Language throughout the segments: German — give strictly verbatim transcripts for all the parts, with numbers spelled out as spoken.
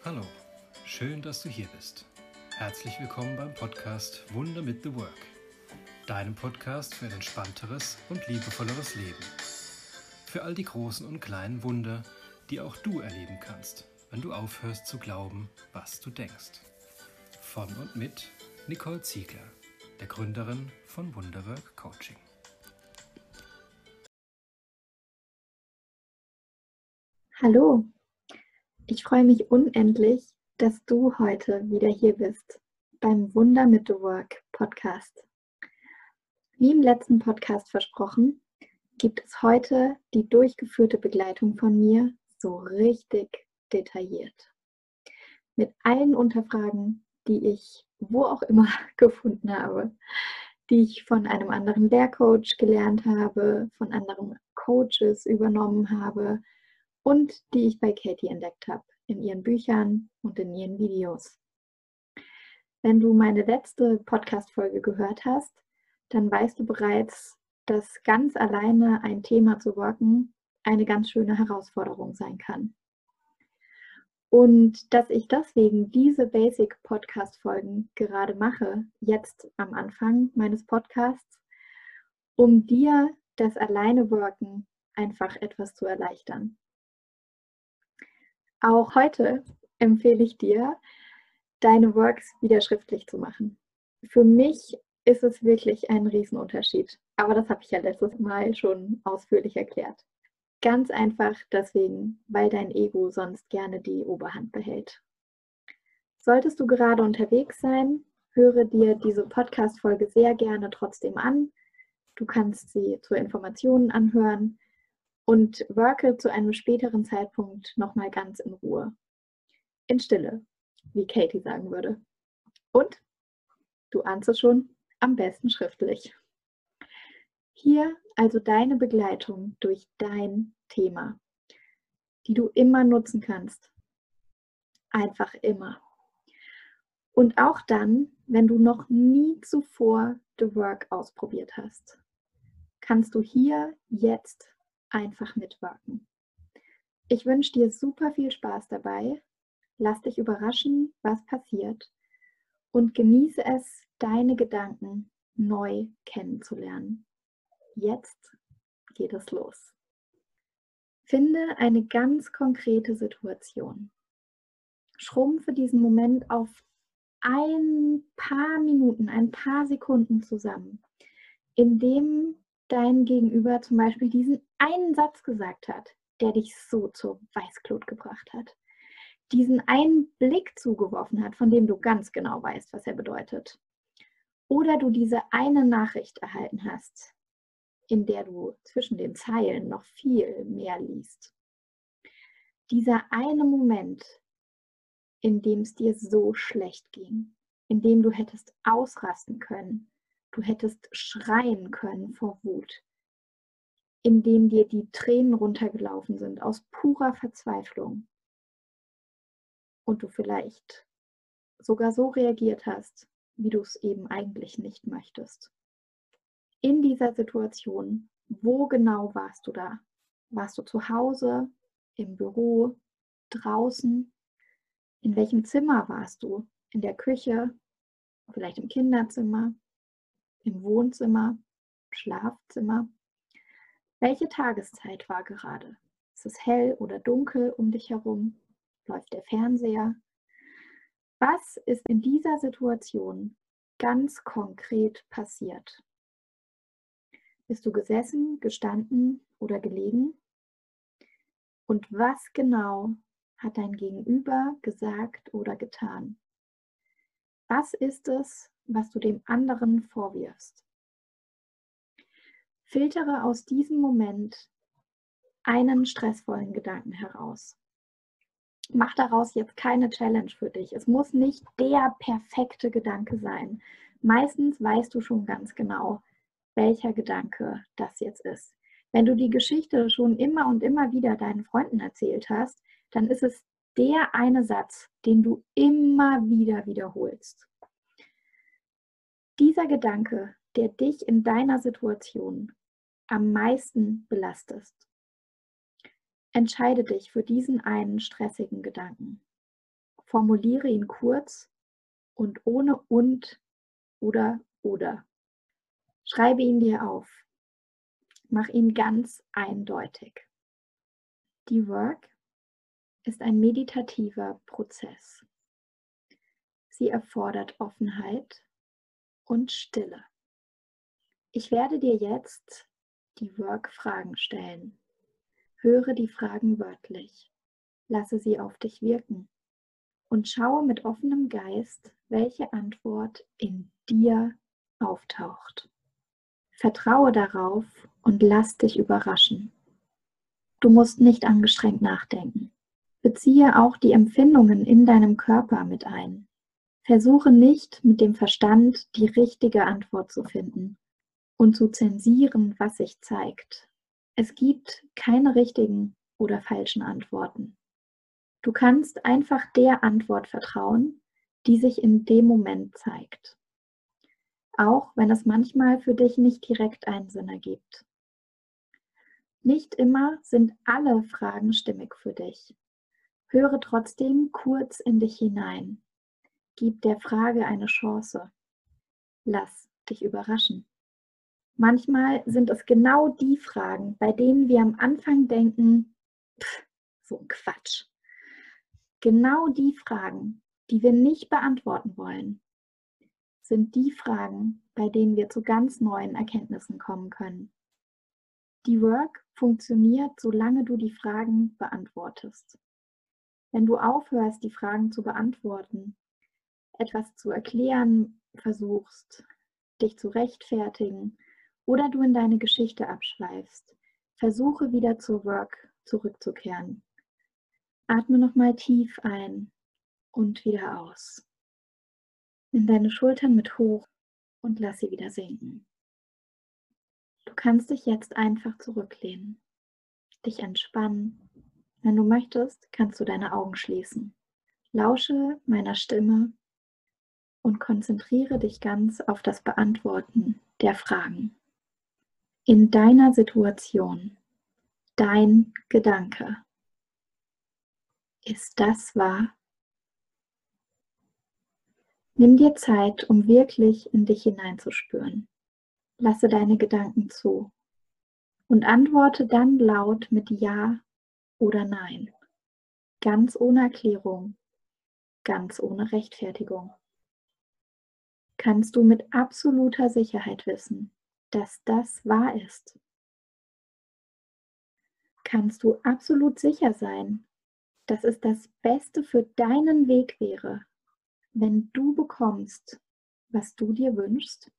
Hallo, schön, dass du hier bist. Herzlich willkommen beim Podcast Wunder mit The Work, deinem Podcast für ein entspannteres und liebevolleres Leben. Für all die großen und kleinen Wunder, die auch du erleben kannst, wenn du aufhörst zu glauben, was du denkst. Von und mit Nicole Ziegler, der Gründerin von Wunderwork Coaching. Hallo, ich freue mich unendlich, dass du heute wieder hier bist beim Wunder mit The Work Podcast. Wie im letzten Podcast versprochen, gibt es heute die durchgeführte Begleitung von mir so richtig detailliert. Mit allen Unterfragen, die ich wo auch immer gefunden habe, die ich von einem anderen Lehrcoach gelernt habe, von anderen Coaches übernommen habe, und die ich bei Katie entdeckt habe, in ihren Büchern und in ihren Videos. Wenn du meine letzte Podcast-Folge gehört hast, dann weißt du bereits, dass ganz alleine ein Thema zu worken eine ganz schöne Herausforderung sein kann. Und dass ich deswegen diese Basic-Podcast-Folgen gerade mache, jetzt am Anfang meines Podcasts, um dir das Alleine-Worken einfach etwas zu erleichtern. Auch heute empfehle ich dir, deine Works wieder schriftlich zu machen. Für mich ist es wirklich ein Riesenunterschied, aber das habe ich ja letztes Mal schon ausführlich erklärt. Ganz einfach deswegen, weil dein Ego sonst gerne die Oberhand behält. Solltest du gerade unterwegs sein, höre dir diese Podcast-Folge sehr gerne trotzdem an. Du kannst sie zur Informationen anhören und worke zu einem späteren Zeitpunkt nochmal ganz in Ruhe. In Stille, wie Katie sagen würde. Und, du ahnst es schon, am besten schriftlich. Hier also deine Begleitung durch dein Thema, die du immer nutzen kannst. Einfach immer. Und auch dann, wenn du noch nie zuvor The Work ausprobiert hast, kannst du hier jetzt einfach mitwirken. Ich wünsche dir super viel Spaß dabei. Lass dich überraschen, was passiert, und genieße es, deine Gedanken neu kennenzulernen. Jetzt geht es los. Finde eine ganz konkrete Situation. Schrumpfe diesen Moment auf ein paar Minuten, ein paar Sekunden zusammen, in dem dein Gegenüber zum Beispiel diesen einen Satz gesagt hat, der dich so zur Weißglut gebracht hat. Diesen einen Blick zugeworfen hat, von dem du ganz genau weißt, was er bedeutet. Oder du diese eine Nachricht erhalten hast, in der du zwischen den Zeilen noch viel mehr liest. Dieser eine Moment, in dem es dir so schlecht ging, in dem du hättest ausrasten können, du hättest schreien können vor Wut, in dem dir die Tränen runtergelaufen sind aus purer Verzweiflung und du vielleicht sogar so reagiert hast, wie du es eben eigentlich nicht möchtest. In dieser Situation, wo genau warst du da? Warst du zu Hause, im Büro, draußen? In welchem Zimmer warst du? In der Küche, vielleicht im Kinderzimmer, im Wohnzimmer, Schlafzimmer? Welche Tageszeit war gerade? Ist es hell oder dunkel um dich herum? Läuft der Fernseher? Was ist in dieser Situation ganz konkret passiert? Bist du gesessen, gestanden oder gelegen? Und was genau hat dein Gegenüber gesagt oder getan? Was ist es, was du dem anderen vorwirfst? Filtere aus diesem Moment einen stressvollen Gedanken heraus. Mach daraus jetzt keine Challenge für dich. Es muss nicht der perfekte Gedanke sein. Meistens weißt du schon ganz genau, welcher Gedanke das jetzt ist. Wenn du die Geschichte schon immer und immer wieder deinen Freunden erzählt hast, dann ist es der eine Satz, den du immer wieder wiederholst. Dieser Gedanke, der dich in deiner Situation am meisten belastet. Entscheide dich für diesen einen stressigen Gedanken. Formuliere ihn kurz und ohne und oder oder. Schreibe ihn dir auf. Mach ihn ganz eindeutig. Die Work ist ein meditativer Prozess. Sie erfordert Offenheit und Stille. Ich werde dir jetzt die Work-Fragen stellen. Höre die Fragen wörtlich. Lasse sie auf dich wirken. Und schaue mit offenem Geist, welche Antwort in dir auftaucht. Vertraue darauf und lass dich überraschen. Du musst nicht angestrengt nachdenken. Beziehe auch die Empfindungen in deinem Körper mit ein. Versuche nicht, mit dem Verstand die richtige Antwort zu finden und zu zensieren, was sich zeigt. Es gibt keine richtigen oder falschen Antworten. Du kannst einfach der Antwort vertrauen, die sich in dem Moment zeigt. Auch wenn es manchmal für dich nicht direkt einen Sinn ergibt. Nicht immer sind alle Fragen stimmig für dich. Höre trotzdem kurz in dich hinein. Gib der Frage eine Chance. Lass dich überraschen. Manchmal sind es genau die Fragen, bei denen wir am Anfang denken, pff, so ein Quatsch. Genau die Fragen, die wir nicht beantworten wollen, sind die Fragen, bei denen wir zu ganz neuen Erkenntnissen kommen können. Die Work funktioniert, solange du die Fragen beantwortest. Wenn du aufhörst, die Fragen zu beantworten, etwas zu erklären versuchst, dich zu rechtfertigen oder du in deine Geschichte abschweifst, versuche wieder zur Work zurückzukehren. Atme nochmal tief ein und wieder aus. Nimm deine Schultern mit hoch und lass sie wieder sinken. Du kannst dich jetzt einfach zurücklehnen, dich entspannen. Wenn du möchtest, kannst du deine Augen schließen. Lausche meiner Stimme und konzentriere dich ganz auf das Beantworten der Fragen. In deiner Situation, dein Gedanke. Ist das wahr? Nimm dir Zeit, um wirklich in dich hineinzuspüren. Lasse deine Gedanken zu und antworte dann laut mit Ja oder Nein. Ganz ohne Erklärung, ganz ohne Rechtfertigung. Kannst du mit absoluter Sicherheit wissen, dass das wahr ist? Kannst du absolut sicher sein, dass es das Beste für deinen Weg wäre, wenn du bekommst, was du dir wünschst?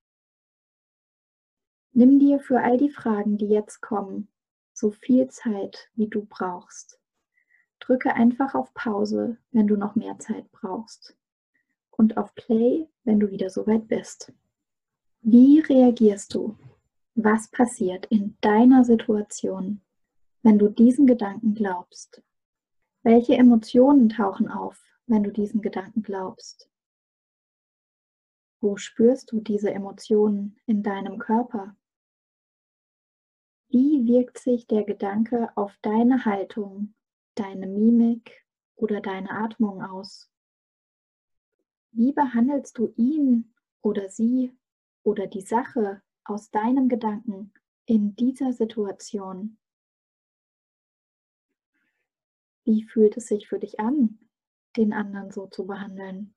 Nimm dir für all die Fragen, die jetzt kommen, so viel Zeit, wie du brauchst. Drücke einfach auf Pause, wenn du noch mehr Zeit brauchst. Und auf Play, wenn du wieder soweit bist. Wie reagierst du? Was passiert in deiner Situation, wenn du diesen Gedanken glaubst? Welche Emotionen tauchen auf, wenn du diesen Gedanken glaubst? Wo spürst du diese Emotionen in deinem Körper? Wie wirkt sich der Gedanke auf deine Haltung, deine Mimik oder deine Atmung aus? Wie behandelst du ihn oder sie oder die Sache aus deinem Gedanken in dieser Situation? Wie fühlt es sich für dich an, den anderen so zu behandeln?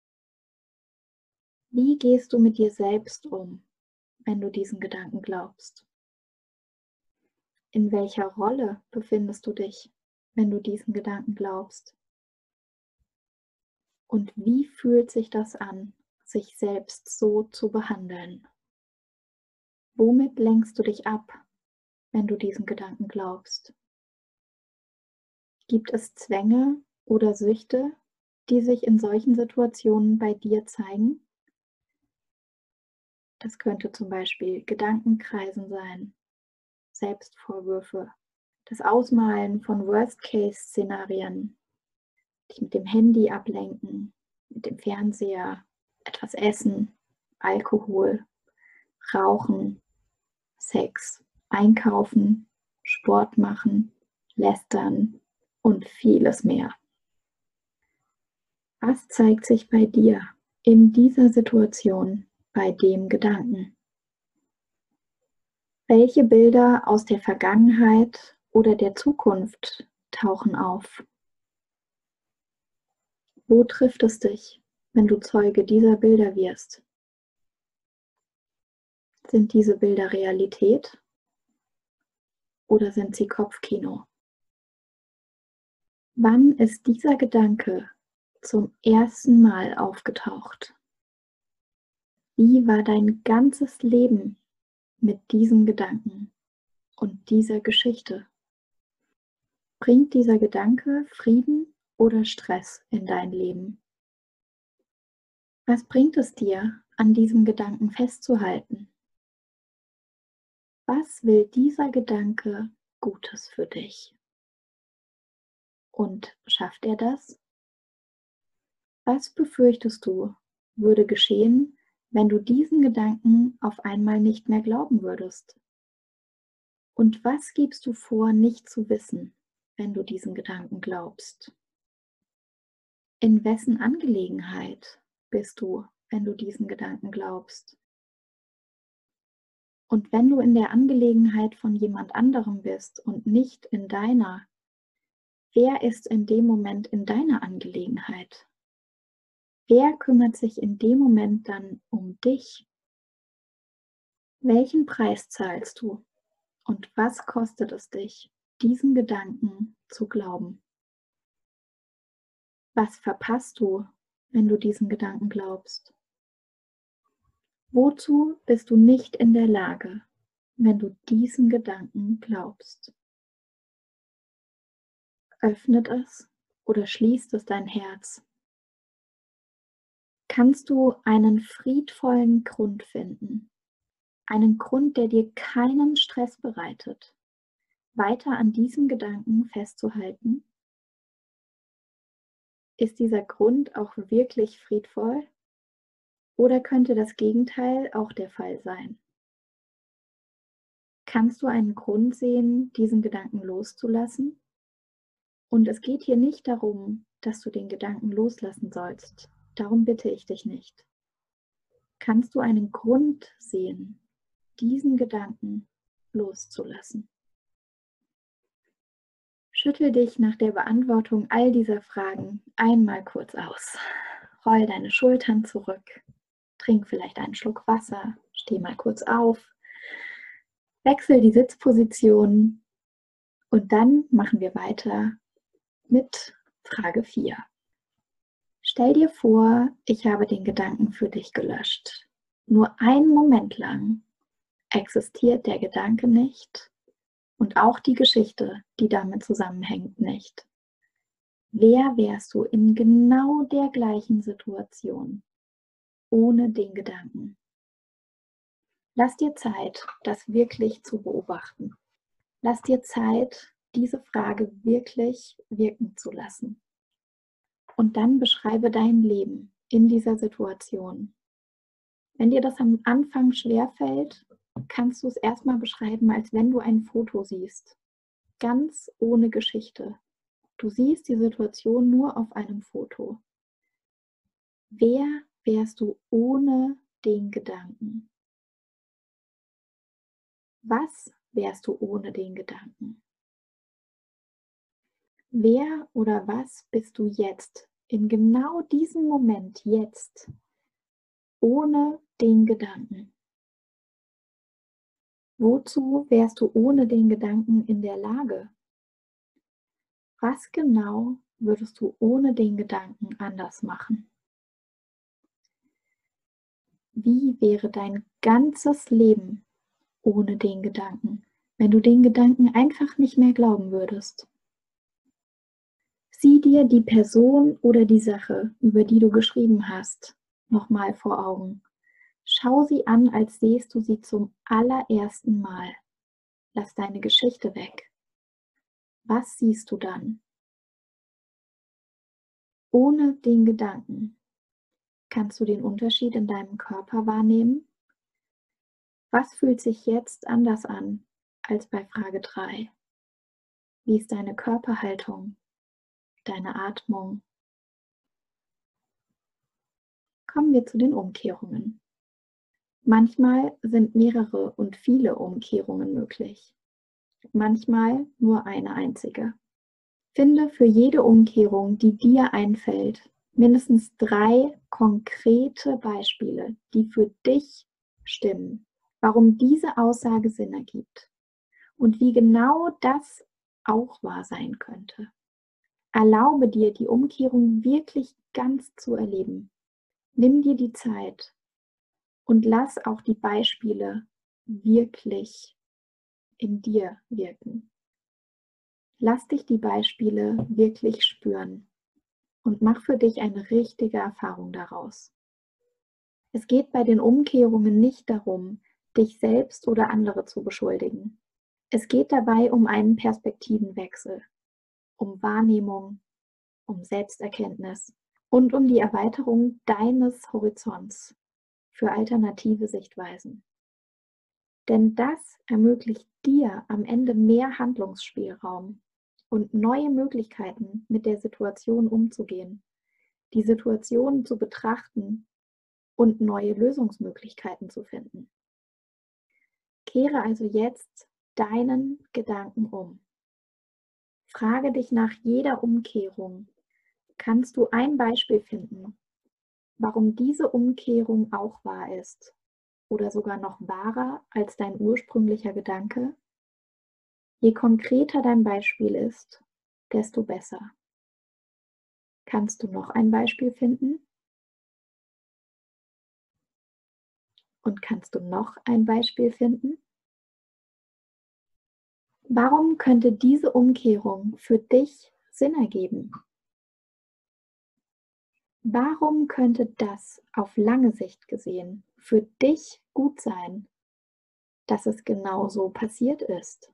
Wie gehst du mit dir selbst um, wenn du diesen Gedanken glaubst? In welcher Rolle befindest du dich, wenn du diesen Gedanken glaubst? Und wie fühlt sich das an, sich selbst so zu behandeln? Womit lenkst du dich ab, wenn du diesen Gedanken glaubst? Gibt es Zwänge oder Süchte, die sich in solchen Situationen bei dir zeigen? Das könnte zum Beispiel Gedankenkreisen sein, Selbstvorwürfe, das Ausmalen von Worst-Case-Szenarien, dich mit dem Handy ablenken, mit dem Fernseher, etwas essen, Alkohol, Rauchen, Sex, Einkaufen, Sport machen, Lästern und vieles mehr. Was zeigt sich bei dir in dieser Situation, bei dem Gedanken? Welche Bilder aus der Vergangenheit oder der Zukunft tauchen auf? Wo trifft es dich, wenn du Zeuge dieser Bilder wirst? Sind diese Bilder Realität oder sind sie Kopfkino? Wann ist dieser Gedanke zum ersten Mal aufgetaucht? Wie war dein ganzes Leben mit diesem Gedanken und dieser Geschichte? Bringt dieser Gedanke Frieden oder Stress in dein Leben? Was bringt es dir, an diesem Gedanken festzuhalten? Was will dieser Gedanke Gutes für dich? Und schafft er das? Was befürchtest du, würde geschehen, wenn du diesen Gedanken auf einmal nicht mehr glauben würdest? Und was gibst du vor, nicht zu wissen, wenn du diesen Gedanken glaubst? In wessen Angelegenheit bist du, wenn du diesen Gedanken glaubst? Und wenn du in der Angelegenheit von jemand anderem bist und nicht in deiner, wer ist in dem Moment in deiner Angelegenheit? Wer kümmert sich in dem Moment dann um dich? Welchen Preis zahlst du? Und was kostet es dich, diesen Gedanken zu glauben? Was verpasst du, wenn du diesen Gedanken glaubst? Wozu bist du nicht in der Lage, wenn du diesen Gedanken glaubst? Öffnet es oder schließt es dein Herz? Kannst du einen friedvollen Grund finden, einen Grund, der dir keinen Stress bereitet, weiter an diesem Gedanken festzuhalten? Ist dieser Grund auch wirklich friedvoll? Oder könnte das Gegenteil auch der Fall sein? Kannst du einen Grund sehen, diesen Gedanken loszulassen? Und es geht hier nicht darum, dass du den Gedanken loslassen sollst. Darum bitte ich dich nicht. Kannst du einen Grund sehen, diesen Gedanken loszulassen? Schüttel dich nach der Beantwortung all dieser Fragen einmal kurz aus. Roll deine Schultern zurück. Trink vielleicht einen Schluck Wasser. Steh mal kurz auf. Wechsel die Sitzposition. Und dann machen wir weiter mit Frage vier. Stell dir vor, ich habe den Gedanken für dich gelöscht. Nur einen Moment lang existiert der Gedanke nicht und auch die Geschichte, die damit zusammenhängt, nicht. Wer wärst du in genau der gleichen Situation ohne den Gedanken? Lass dir Zeit, das wirklich zu beobachten. Lass dir Zeit, diese Frage wirklich wirken zu lassen. Und dann beschreibe dein Leben in dieser Situation. Wenn dir das am Anfang schwerfällt, kannst du es erstmal beschreiben, als wenn du ein Foto siehst. Ganz ohne Geschichte. Du siehst die Situation nur auf einem Foto. Wer wärst du ohne den Gedanken? Was wärst du ohne den Gedanken? Wer oder was bist du jetzt, in genau diesem Moment, jetzt, ohne den Gedanken? Wozu wärst du ohne den Gedanken in der Lage? Was genau würdest du ohne den Gedanken anders machen? Wie wäre dein ganzes Leben ohne den Gedanken, wenn du den Gedanken einfach nicht mehr glauben würdest? Sieh dir die Person oder die Sache, über die du geschrieben hast, nochmal vor Augen. Schau sie an, als sähst du sie zum allerersten Mal. Lass deine Geschichte weg. Was siehst du dann? Ohne den Gedanken. Kannst du den Unterschied in deinem Körper wahrnehmen? Was fühlt sich jetzt anders an als bei Frage drei? Wie ist deine Körperhaltung, deine Atmung? Kommen wir zu den Umkehrungen. Manchmal sind mehrere und viele Umkehrungen möglich. Manchmal nur eine einzige. Finde für jede Umkehrung, die dir einfällt, mindestens drei konkrete Beispiele, die für dich stimmen, warum diese Aussage Sinn ergibt und wie genau das auch wahr sein könnte. Erlaube dir, die Umkehrung wirklich ganz zu erleben. Nimm dir die Zeit und lass auch die Beispiele wirklich in dir wirken. Lass dich die Beispiele wirklich spüren und mach für dich eine richtige Erfahrung daraus. Es geht bei den Umkehrungen nicht darum, dich selbst oder andere zu beschuldigen. Es geht dabei um einen Perspektivenwechsel, um Wahrnehmung, um Selbsterkenntnis und um die Erweiterung deines Horizonts für alternative Sichtweisen. Denn das ermöglicht dir am Ende mehr Handlungsspielraum und neue Möglichkeiten, mit der Situation umzugehen, die Situation zu betrachten und neue Lösungsmöglichkeiten zu finden. Kehre also jetzt deinen Gedanken um. Frage dich nach jeder Umkehrung, kannst du ein Beispiel finden, warum diese Umkehrung auch wahr ist oder sogar noch wahrer als dein ursprünglicher Gedanke? Je konkreter dein Beispiel ist, desto besser. Kannst du noch ein Beispiel finden? Und kannst du noch ein Beispiel finden? Warum könnte diese Umkehrung für dich Sinn ergeben? Warum könnte das auf lange Sicht gesehen für dich gut sein, dass es genau so passiert ist?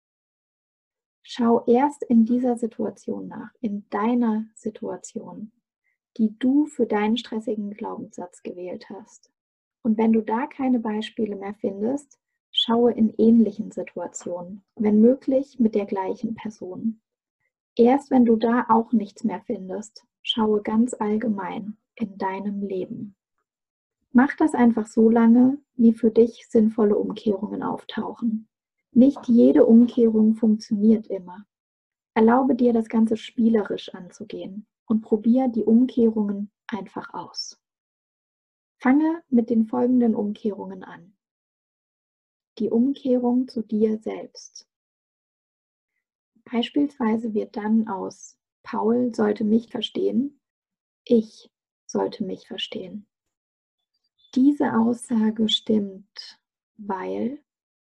Schau erst in dieser Situation nach, in deiner Situation, die du für deinen stressigen Glaubenssatz gewählt hast. Und wenn du da keine Beispiele mehr findest, schaue in ähnlichen Situationen, wenn möglich mit der gleichen Person. Erst wenn du da auch nichts mehr findest, schaue ganz allgemein in deinem Leben. Mach das einfach so lange, wie für dich sinnvolle Umkehrungen auftauchen. Nicht jede Umkehrung funktioniert immer. Erlaube dir, das Ganze spielerisch anzugehen und probier die Umkehrungen einfach aus. Fange mit den folgenden Umkehrungen an. Die Umkehrung zu dir selbst. Beispielsweise wird dann aus Paul sollte mich verstehen, ich sollte mich verstehen. Diese Aussage stimmt, weil,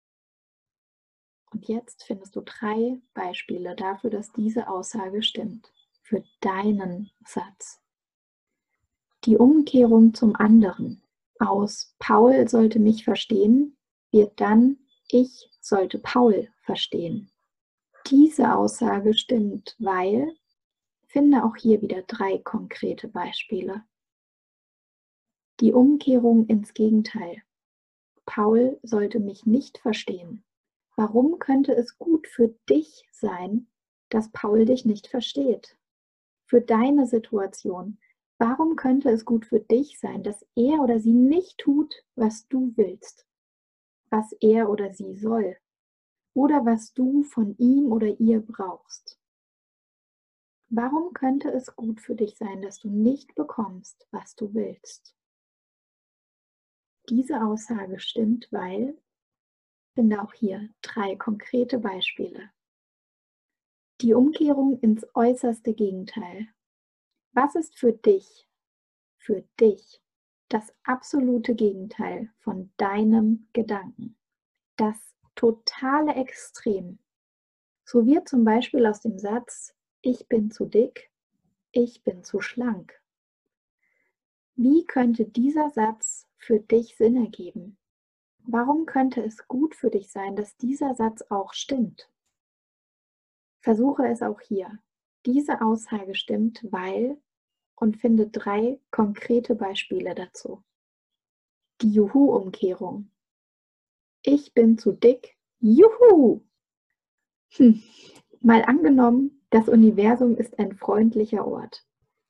und jetzt findest du drei Beispiele dafür, dass diese Aussage stimmt, für deinen Satz. Die Umkehrung zum anderen. Aus Paul sollte mich verstehen, wird dann ich sollte Paul verstehen. Diese Aussage stimmt, weil, finde auch hier wieder drei konkrete Beispiele. Die Umkehrung ins Gegenteil. Paul sollte mich nicht verstehen. Warum könnte es gut für dich sein, dass Paul dich nicht versteht? Für deine Situation. Warum könnte es gut für dich sein, dass er oder sie nicht tut, was du willst, was er oder sie soll oder was du von ihm oder ihr brauchst? Warum könnte es gut für dich sein, dass du nicht bekommst, was du willst? Diese Aussage stimmt, weil, finde auch hier drei konkrete Beispiele. Die Umkehrung ins äußerste Gegenteil. Was ist für dich, für dich, das absolute Gegenteil von deinem Gedanken? Das totale Extrem. So wird zum Beispiel aus dem Satz, ich bin zu dick, ich bin zu schlank. Wie könnte dieser Satz für dich Sinn ergeben? Warum könnte es gut für dich sein, dass dieser Satz auch stimmt? Versuche es auch hier. Diese Aussage stimmt, weil, und finde drei konkrete Beispiele dazu. Die Juhu-Umkehrung. Ich bin zu dick. Juhu! Hm. Mal angenommen, das Universum ist ein freundlicher Ort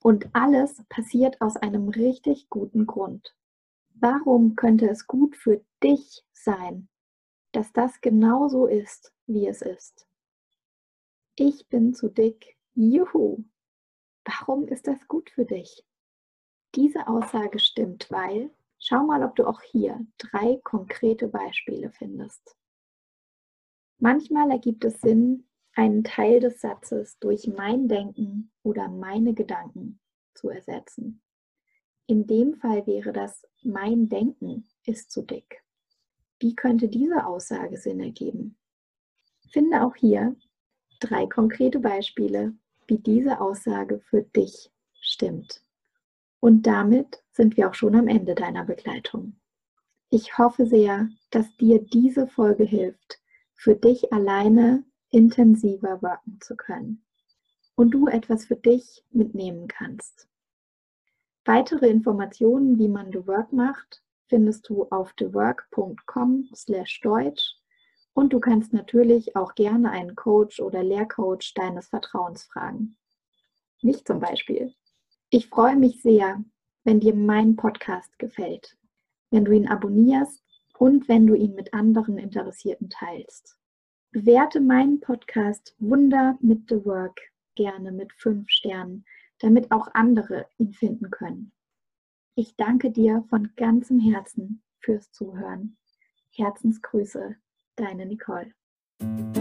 Und alles passiert aus einem richtig guten Grund. Warum könnte es gut für dich sein, dass das genau so ist, wie es ist? Ich bin zu dick. Juhu! Warum ist das gut für dich? Diese Aussage stimmt, weil, schau mal, ob du auch hier drei konkrete Beispiele findest. Manchmal ergibt es Sinn, einen Teil des Satzes durch mein Denken oder meine Gedanken zu ersetzen. In dem Fall wäre das, mein Denken ist zu dick. Wie könnte diese Aussage Sinn ergeben? Finde auch hier drei konkrete Beispiele, wie diese Aussage für dich stimmt. Und damit sind wir auch schon am Ende deiner Begleitung. Ich hoffe sehr, dass dir diese Folge hilft, für dich alleine intensiver worken zu können und du etwas für dich mitnehmen kannst. Weitere Informationen, wie man The Work macht, findest du auf thework punkt com slash deutsch und du kannst natürlich auch gerne einen Coach oder Lehrcoach deines Vertrauens fragen. Mich zum Beispiel. Ich freue mich sehr, wenn dir mein Podcast gefällt, wenn du ihn abonnierst und wenn du ihn mit anderen Interessierten teilst. Bewerte meinen Podcast Wunder mit The Work gerne mit fünf Sternen, damit auch andere ihn finden können. Ich danke dir von ganzem Herzen fürs Zuhören. Herzensgrüße, deine Nicole.